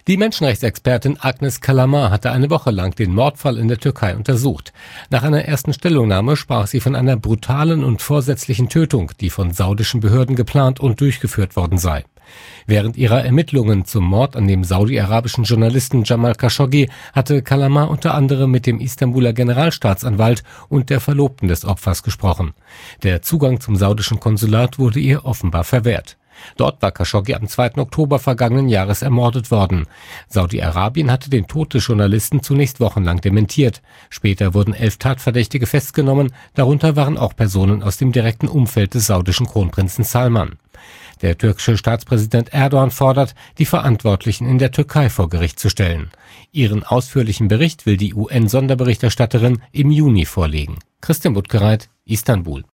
Die Menschenrechtsexpertin Agnes Kalamar hatte eine Woche lang den Mordfall in der Türkei untersucht. Nach einer ersten Stellungnahme sprach sie von einer brutalen und vorsätzlichen Tötung, die von saudischen Behörden geplant und durchgeführt worden sei. Während ihrer Ermittlungen zum Mord an dem saudi-arabischen Journalisten Jamal Khashoggi hatte Kalamar unter anderem mit dem Istanbuler Generalstaatsanwalt und der Verlobten des Opfers gesprochen. Der Zugang zum saudischen Konsulat wurde ihr offenbar verwehrt. Dort war Khashoggi am 2. Oktober vergangenen Jahres ermordet worden. Saudi-Arabien hatte den Tod des Journalisten zunächst wochenlang dementiert. Später wurden 11 Tatverdächtige festgenommen, darunter waren auch Personen aus dem direkten Umfeld des saudischen Kronprinzen Salman. Der türkische Staatspräsident Erdogan fordert, die Verantwortlichen in der Türkei vor Gericht zu stellen. Ihren ausführlichen Bericht will die UN-Sonderberichterstatterin im Juni vorlegen. Christian Buttgereit, Istanbul.